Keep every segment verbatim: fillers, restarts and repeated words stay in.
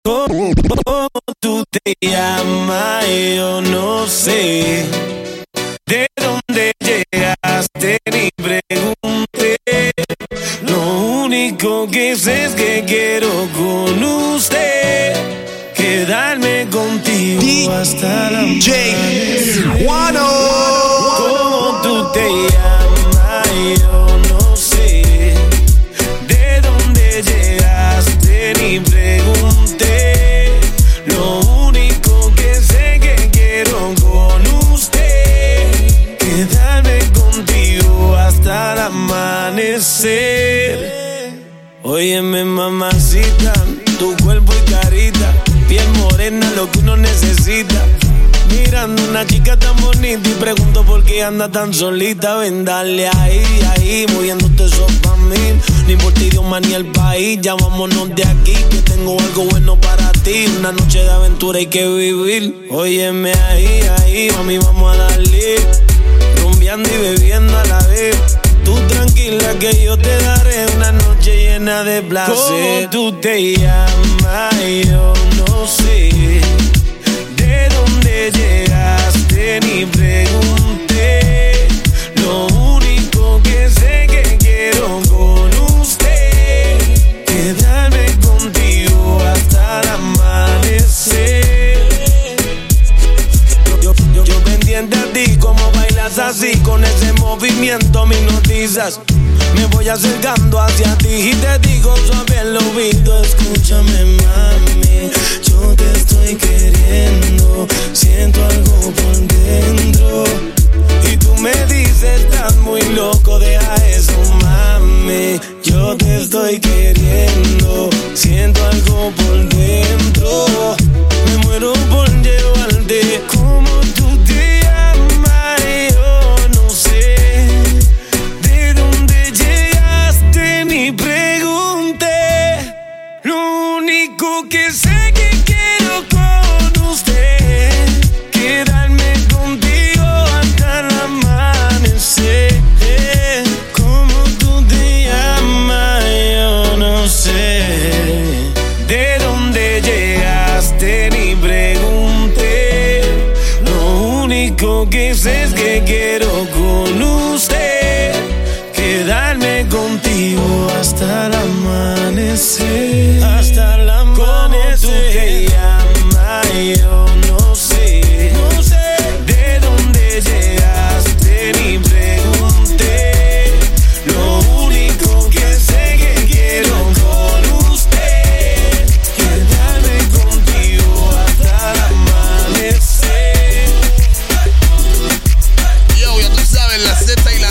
¿Cómo tú te llamas? Yo no sé de dónde llegaste ni pregunté. Lo único que sé es que quiero con usted quedarme contigo hasta la D J Wano. ¿Cómo tú te llamas? Yo no sé de dónde llegaste ni pregunté. Lo único que sé que quiero con usted quedarme contigo hasta el amanecer. Óyeme, mamacita, tu cuerpo y carita, piel morena, lo que uno necesita. Mirando una chica tan bonita y pregunto por qué anda tan solita. Ven, dale ahí, ahí, moviéndote eso pa' mí. No importa idioma ni el país, ya vámonos de aquí, que tengo algo bueno para ti. Una noche de aventura hay que vivir. Óyeme ahí, ahí, mami, vamos a darle. Rumbeando y bebiendo a la vez. Tú tranquila que yo te daré una noche llena de placer. ¿Cómo tú te llamas? Yo no sé de dónde llegaste ni pregunté. Lo único que sé que quiero con usted quedarme contigo hasta el amanecer. Yo, yo, yo pendiente a ti, como bailas así, con ese movimiento me hipnotizas. Me voy acercando hacia ti y te digo suave al oído: escúchame, mami, yo te estoy queriendo, siento algo por dentro. Y tú me dices, estás muy loco, deja eso, mami. Yo te estoy queriendo, siento algo por dentro. Me muero por llevarte. ¿Cómo tú te llamas? Yo no sé de dónde llegaste ni pregunté. Lo único que sé que quiero con usted quedarme contigo hasta el amanecer. ¿Cómo tú te llamas? Yo no sé de dónde llegaste ni pregunté. Lo único que sé es que quiero con usted quedarme contigo hasta el amanecer. Hasta el amanecer. ¿Cómo tú te llamas? Yo no sé, no sé de dónde llegaste ni pregunté. Lo único que sé que quiero con usted quedarme contigo hasta el amanecer. Yo, ya tú sabes, la Z y la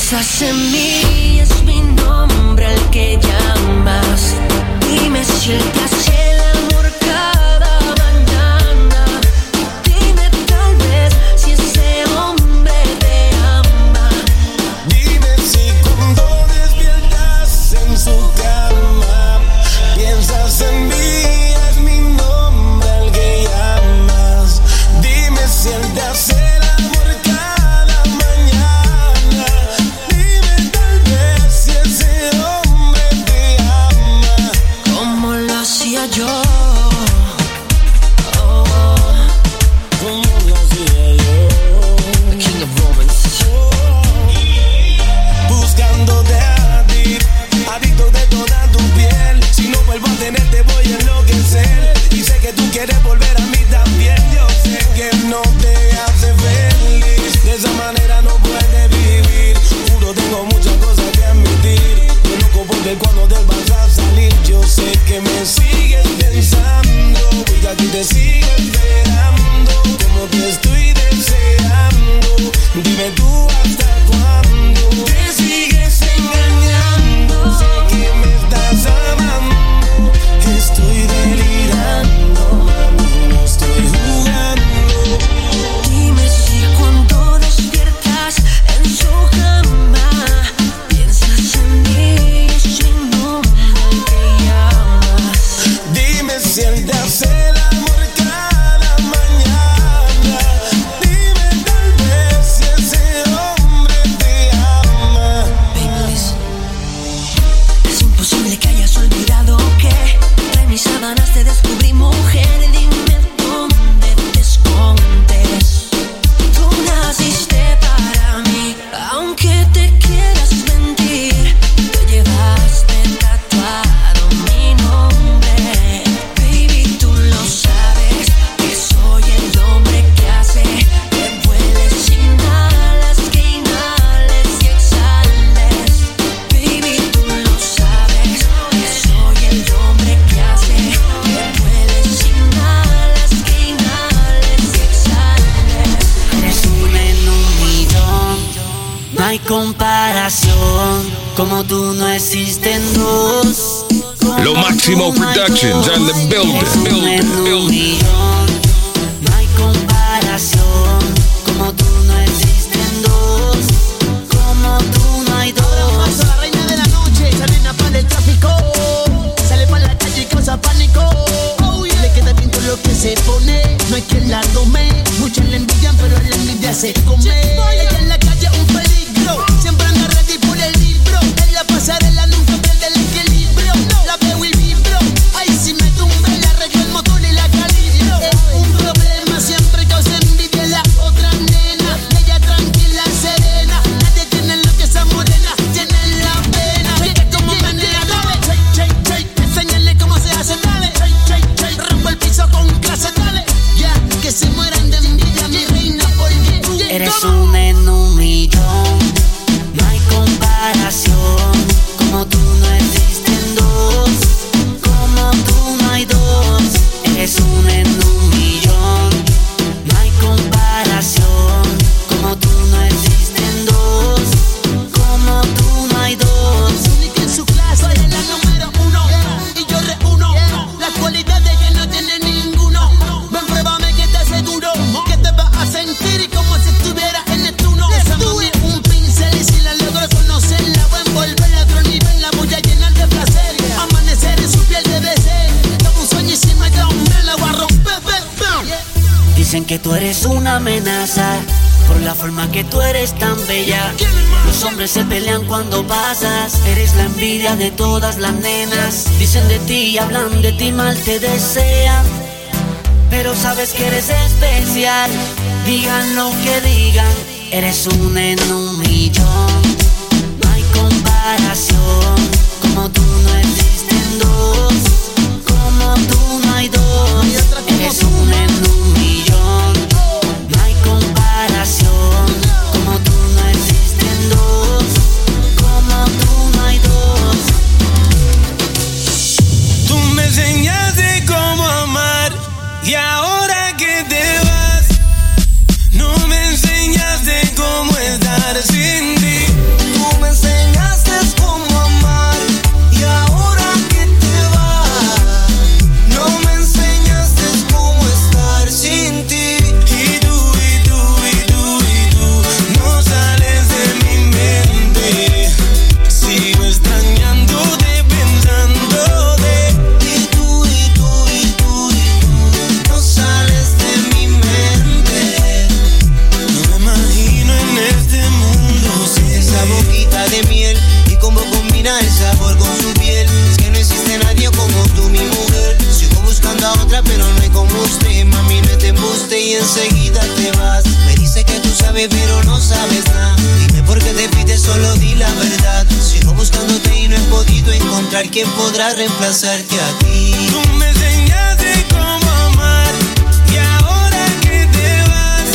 Piensas en mí, es mi nombre el que llamas. Dime si él te hace el amor cada mañana. Dime tal vez si ese hombre te ama. Dime si cuando despiertas en su cama piensas en mí, es mi nombre el que llamas. Dime si él te hace el amor cada mañana. Dime tal vez si ese hombre te ama. Como lo hacía yo. Oh, como lo hacía yo. The King of Romance. Oh, buscándote a ti, adicto de toda tu piel. Si no vuelvo a tenerte voy a enloquecer. Y sé que tú quieres volver a mí también. Yo sé que no te hace feliz. De esa manera no puedes vivir. Juro tengo muchas cosas que admitir. Yo loco porque cuando te vas a salir. Yo sé que me sigues pensando y que aquí te sigo esperando. Como te estoy deseando. Dime tú hasta cuándo te sigues engañando. Sé que me estás amando. Estoy delirando, no estoy jugando. Dime si cuando despiertas en su cama piensas en mí, es mi nombre el que llamas. Dime si él te hace el amor cada mañana. Dime tal vez si ese hombre te ama. Baby, listen. Es imposible que hayas olvidado que en mis sábanas te descubrí mujer. Dime dónde te escondes. Tú naciste para mí, aunque te quieras mentir. Te llevaste tatuado mi nombre. Baby, tú lo sabes, que soy el hombre que hace que vueles sin alas, que inhales y exhales. Baby, tú lo sabes, que soy el hombre que hace que vueles sin alas, que inhales y exhales. Eres una en un millón, no hay comparación. Como tú no existen dos. Como Lo Máximo tú no hay Productions dos. and the building, Eres una building, en un building. millón, no hay comparación. Como tú no existen dos. Como tú no hay dos. Paso la reina de la noche, esa nena para el tráfico. Sale para la calle y causa pánico. Oh, yeah. Le queda bien todo lo que se pone. No hay quien la tome. Muchos la envidian, pero la envidia se come. Ella en la calle un peligro. Siempre anda ready por el libro. En la pasarela nunca pierde el equilibrio. La veo y vibro. Ahí si me tumba, le arreglo el motor y la calibro. Es un problema, siempre causa envidia la otra nena. Ella tranquila, serena. Nadie tiene lo que esa morena tiene en la pena. Cheque como menea, dale. Shake, shake, shake. Enséñale cómo se hace, dale. Shake, shake, shake. Rompo el piso con clase, dale. Ya, que se mueran de envidia, mi reina, porque tú Eres una en un millón, no hay comparación. Como tú no existen dos. Como tú no hay dos. Eres una en un millón, no hay comparación. Como tú no existen dos. Como tú no hay dos. única en su clase, eres la número uno. Y yo reúno las cualidades que no tiene ninguno. Ven, pruébame que te aseguro que te vas a sentir como si estuvieras en Neptuno. Desarme un pincel y si la logro conocerla, voy a envolverla a otro nivel, la voy a llenar de placer. Amanecer en su piel debe ser todo un sueño y si me da un me la voy a romper, bam. Dicen que tú eres una amenaza por la forma que tú eres tan bella. Los hombres se pelean cuando pasas. Eres la envidia de todas las nenas. Dicen de ti y hablan de ti mal, te desean, pero sabes que eres especial. Digan lo que digan, eres una en un millón. No hay comparación. Como tú no existen dos. Como tú no hay dos. Eres una en un millón. No hay comparación. Como tú no existen dos. Como tú no hay dos. Tú me enseñaste cómo amar y ahora que te vas, no me enseñaste cómo estar sin ti. boquita de miel y cómo combina el sabor con su piel. Es que no existe nadie como tú, mi mujer. Sigo buscando a otra, pero no hay como usted. Mami, no te embuste y enseguida te vas. Me dice que tú sabes, pero no sabes nada. Dime por qué te pides, solo di la verdad. Sigo buscándote y no he podido encontrar quien podrá reemplazarte a ti. Tú me enseñaste cómo amar y ahora que te vas,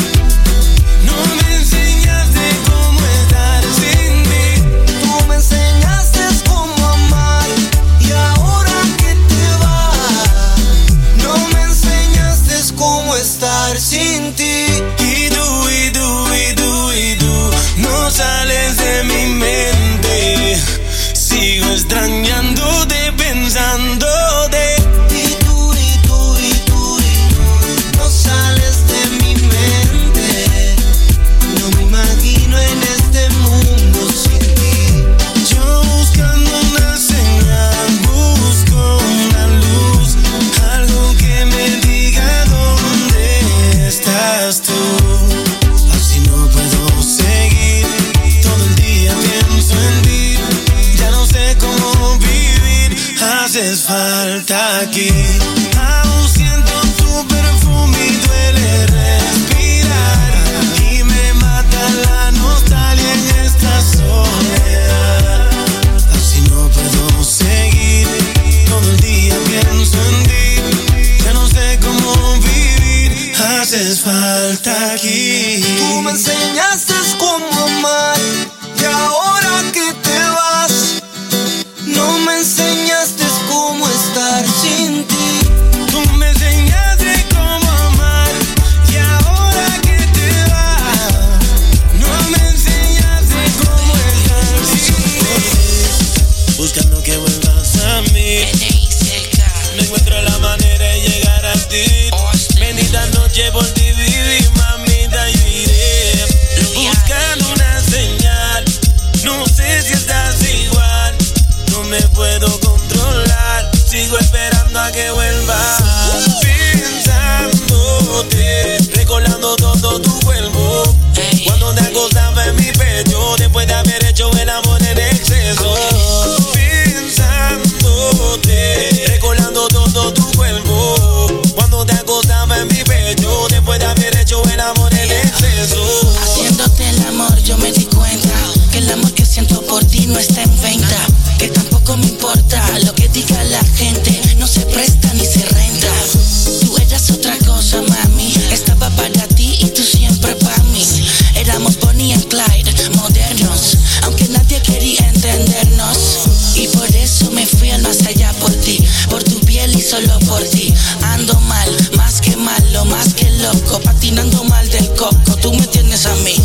no me enseñaste cómo estar sin ti. Tú me enseñaste cómo amar y ahora que te vas, no me enseñaste cómo estar sin ti. Y tú, y tú, y tú, y tú no sales de mi mente. Sigo extrañándote, pensándote. Y tú, y tú, y tú, y tú no sales de mi mente. No me imagino en este mundo sin ti. Yo buscando una señal, busco una luz, algo que me diga dónde estás tú. Así no puedo seguir, todo el día pienso en ti. Ya no sé cómo vivir, haces falta aquí. Aún siento tu perfume y duele respirar, y me mata la nostalgia en esta soledad. Así no puedo seguir, todo el día pienso en ti. Ya no sé cómo vivir, haces falta aquí. Tú me enseñaste cómo amar y ahora que te vas, no me enseñaste cómo estar sin ti. Tú me enseñaste cómo amar y ahora que te vas, no me enseñaste cómo estar sin ti. Buscando que vuelvas a mí, no encuentro la manera de llegar a ti. Bendita noche por ti viví, mamita, yo iré buscando una señal. No sé si estás igual, no me puedo controlar. Sigo esperando a que vuelvas, pensándote, recordando todo tu cuerpo. Cuando te acostaba en mi pecho, después de haber hecho el amor en exceso. Pensándote, recordando todo tu cuerpo. Cuando te acostaba en mi pecho, después de haber hecho el amor en exceso. Haciéndote el amor yo me di cuenta que el amor que siento por ti no está en venta, que tampoco me importa lo que diga la gente, no se presta ni se renta. Tú eras otra cosa, mami, estaba para ti y tú siempre para mí. Éramos Bonnie and Clyde, modernos, aunque nadie quería entendernos. Y por eso me fui al más allá por ti, por tu piel y solo por ti. Ando mal, más que malo, más que loco, patinando mal del coco, tú me tienes a mí.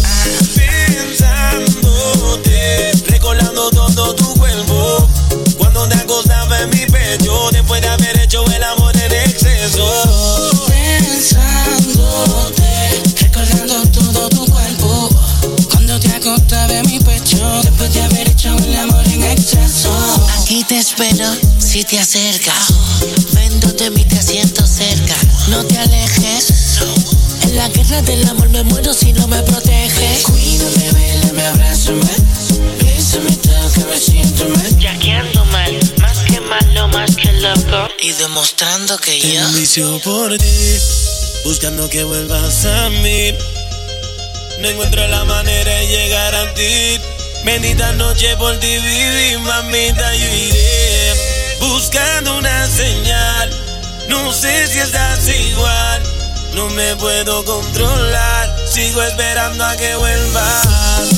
Pensándote, recordando todo tu cuerpo. Cuando te acostaba en mi pecho, después de haber hecho el amor en exceso. Pensándote, recordando todo tu cuerpo. Cuando te acostaba en mi pecho, después de haber hecho el amor en exceso. Aquí te espero si te acercas, vendo de mí te siento cerca. No te alejes, en la guerra del amor me muero si no me proteges. Cuídame, vélame, abrázame, bésame, tócame, siéntame. Ya que ando mal, más que malo, más que loco, y demostrando que Tengo yo un vicio por ti, buscando que vuelvas a mí. No encuentro la manera de llegar a ti. Bendita noche por ti viví, mamita, yo iré buscando una señal. No sé si estás igual, no me puedo controlar. Sigo esperando a que vuelvas,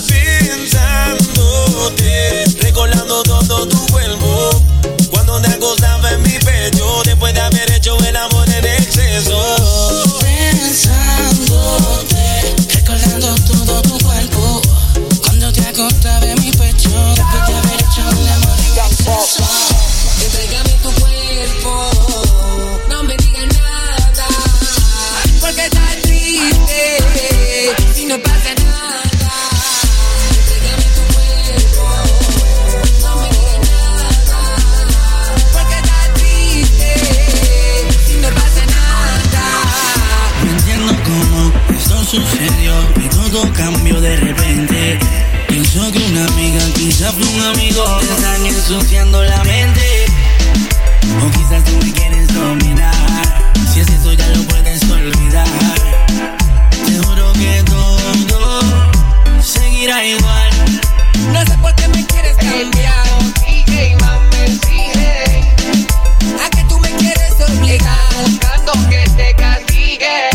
pensándote, recordando todo tu cuerpo. Cuando te acostaba en mi pecho, después de haber hecho el amor en exceso. Pensándote, recordando todo tu cuerpo. Cuando te acostaba en mi pecho, después de haber hecho el amor en exceso. Entrégame tu cuerpo, no me digas nada, porque estás triste si no pasa nada. Entrégame tu cuerpo, no me digas nada. amigo te están ensuciando la mente. O quizás tú me quieres dominar. Si es eso ya lo puedes olvidar. Te juro que todo seguirá igual. No sé por qué me quieres cambiar. Sigue, mami, sigue. A que tú me quieres obligar. Buscando que te castigue.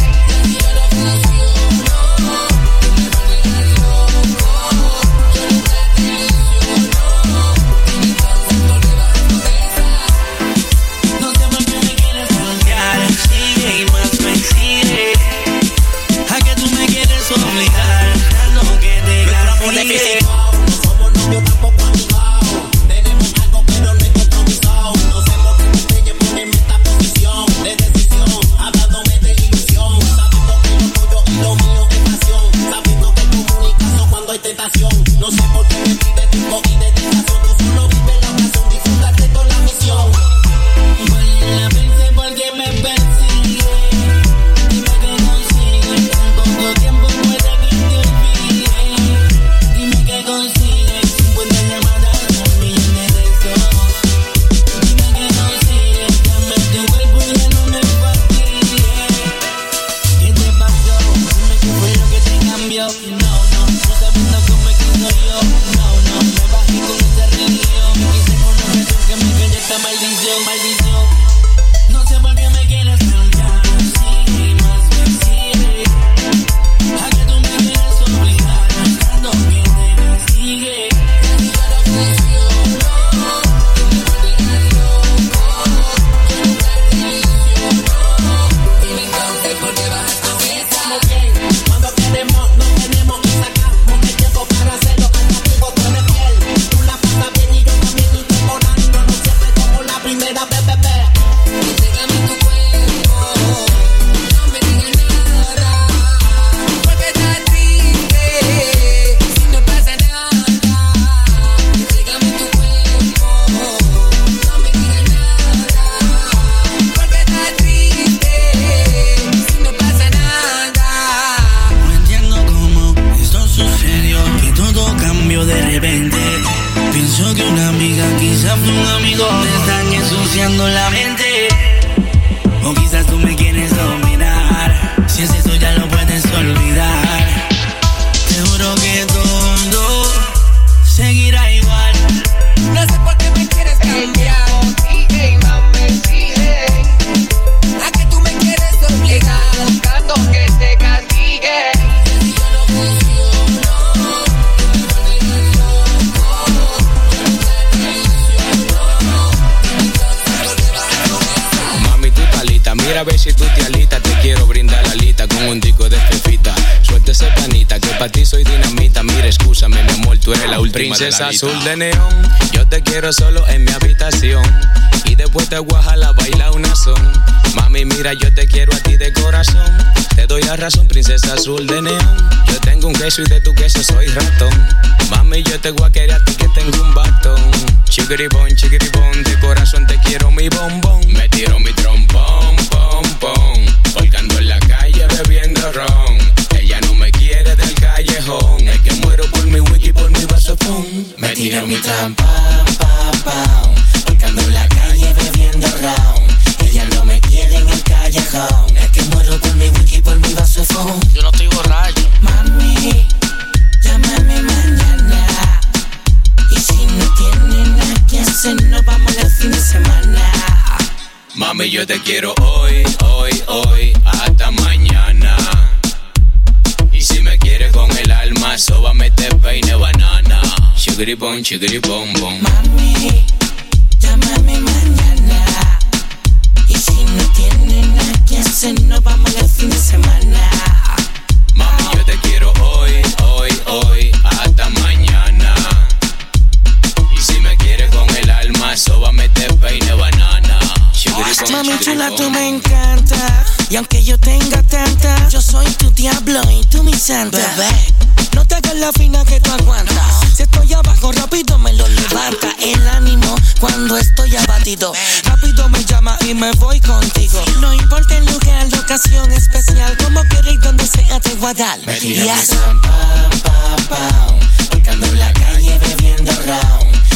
No sé por qué me pide tiempo y dedicación. Tú solo vives la ocasión, disfrútate con la misión. Vale la pensé porque me persigue. Dime que consigue. En poco tiempo puede que te olvide. Dime que consigue. cincuenta llamadas, un millón de besos. Dime que consigue. Dame tu cuerpo y ya no me fastidie. ¿Qué te pasó? Dime qué fue lo que te cambió. No, no, no sabiendo cómo es que soy yo. No, no, me bajé con ese río. Me quise con una canción que me cayó esta maldición, maldición. No sé por qué me quieres cambiar. Sigue más, me sigue. A que tú me quieres obligar. Buscando que te castigue. Cuando queremos, no tenemos que sacamos el tiempo para hacerlo. Atractivo, tú eres fiel. Tú la pasas bien y yo también estoy temporando. No siempre como la primera vez, bebé. Entrégame tu cuerpo, no me digas nada. Porque estás triste, si no pasa nada. Entrégame tu cuerpo, no me digas nada. Porque estás triste, si no pasa nada. No entiendo cómo esto sucedió, que todo cambió de repente. Pienso que una amiga, quizás fue un amigo, te están ensuciando la mente. O quizás tú me quieres dominar. Si es eso ya lo puedes olvidar. Te juro que todo seguirá igual. No sé por qué me quieres cambiar. Sigue, mami, sigue. A que tú me quieres obligar. Buscando que te castigue. Mami, tú talita, mira a ver si tú te alitas. Te quiero brindar la alita con un disco de fefita. Suelta ese panita, que pa' ti soy dinamita. Mira, escúchame, mi amor, tú eres la última princesa de la azul de neón. Yo te quiero solo en mi habitación. Y después te voy a jalar, baila una son. Mami, mira, yo te quiero a ti de corazón. Te doy la razón, princesa azul de neón. Yo tengo un queso y de tu queso soy ratón. Mami, yo te voy a querer a ti que tengo un batón. Chiquiribón, chiquiribón, de corazón te quiero mi bombón. Me tiro mi trompón, pom, pom. Porque ando en la calle bebiendo ron. Ella no me quiere del callejón. Es que muero por mi wiki, por mi vaso pum. Me tiro mi trampa, pam, pam. Porque ando en la calle bebiendo ron. Ella no me quiere en el callejón. Es que muero por mi wiki, por mi vaso de phone. Yo no estoy borracho. Mami, llámame mañana. Y si no tiene nada que hacer, nos vamos el fin de semana. Mami, yo te quiero hoy, hoy, hoy, hasta mañana. Y si me quieres con el alma, sóbame te peine banana. Chiquiripón, chiquiripón, bom. Mami, llámame mañana. Y si no tiene nada que hacer, nos vamos el fin de semana. Mami, yo te quiero hoy, hoy, hoy, hasta mañana. Y si me quieres con el alma, sóbame te peine banana. Mami chula, tú me encanta. Y aunque yo tenga tanta, yo soy tu diablo y tú mi santa. Bebé, no te hagas la fina que tú aguantas. Si estoy abajo, rápido me lo levanta. El ánimo cuando estoy abatido. Rápido me llama y me voy contigo. No importa el lugar, la ocasión especial. Como quieres donde sea te voy a dar. Me tiras yes. Pam, pam, pam, porque ando en la calle bebiendo round.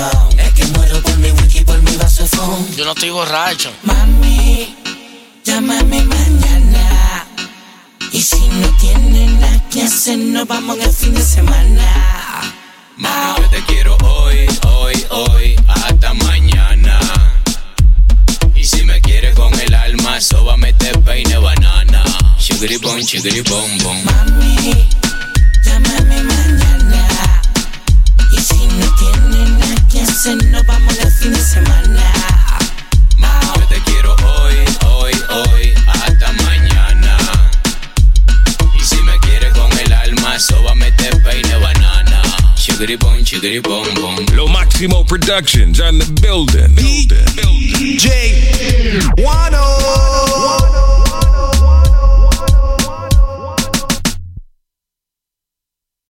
reggaetón. Es que muero por mi whisky, por mi vaso de foam. Yo no estoy borracho. Mami, llámame mañana. Y si no tienes nada que hacer, nos vamos en el fin de semana. Mami, yo te quiero hoy, hoy, hoy, hasta mañana. Y si me quieres con el alma, sóbame te peine banana. Chigri bom, chigri bom, bom. Mami, llámame mañana. Y si no tienes nada que hacer, nos vamos el fin de semana. Mami, yo te quiero hoy, hoy, hoy, hasta mañana. Y si me quieres con el alma, sóbame te peine banana. Chigri bom, chigri bom, bom. Lo Máximo Productions on the building. D J